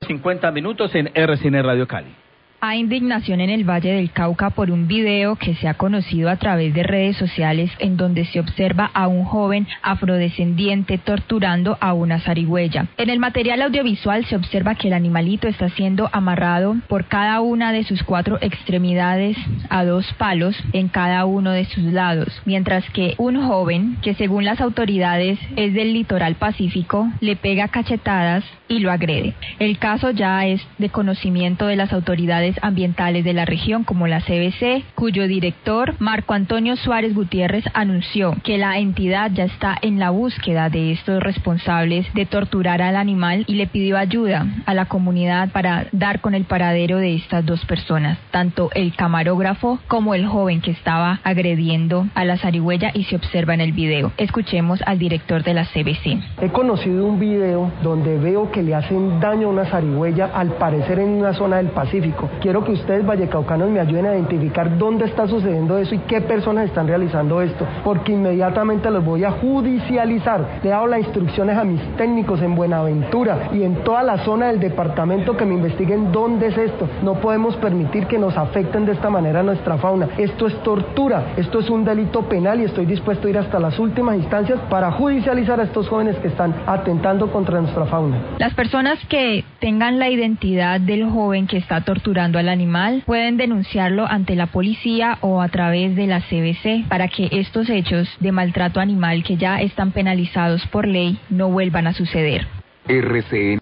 50 minutos en RCN Radio Cali. Hay indignación en el Valle del Cauca por un video que se ha conocido a través de redes sociales en donde se observa a un joven afrodescendiente torturando a una zarigüeya. En el material audiovisual se observa que el animalito está siendo amarrado por cada una de sus 4 extremidades a 2 palos en cada uno de sus lados, mientras que un joven, que según las autoridades es del litoral pacífico, le pega cachetadas y lo agrede. El caso ya es de conocimiento de las autoridades ambientales de la región como la CBC, cuyo director Marco Antonio Suárez Gutiérrez anunció que la entidad ya está en la búsqueda de estos responsables de torturar al animal y le pidió ayuda a la comunidad para dar con el paradero de estas 2 personas, tanto el camarógrafo como el joven que estaba agrediendo a la zarigüeya y se observa en el video. Escuchemos al director de la CBC. He conocido un video donde veo que le hacen daño a una zarigüeya, al parecer en una zona del Pacífico. Quiero que ustedes, vallecaucanos, me ayuden a identificar dónde está sucediendo eso y qué personas están realizando esto, porque inmediatamente los voy a judicializar. Le he dado las instrucciones a mis técnicos en Buenaventura y en toda la zona del departamento que me investiguen dónde es esto. No podemos permitir que nos afecten de esta manera nuestra fauna. Esto es tortura, esto es un delito penal y estoy dispuesto a ir hasta las últimas instancias para judicializar a estos jóvenes que están atentando contra nuestra fauna. Las personas que tengan la identidad del joven que está torturando al animal pueden denunciarlo ante la policía o a través de la CBC para que estos hechos de maltrato animal que ya están penalizados por ley no vuelvan a suceder. RCN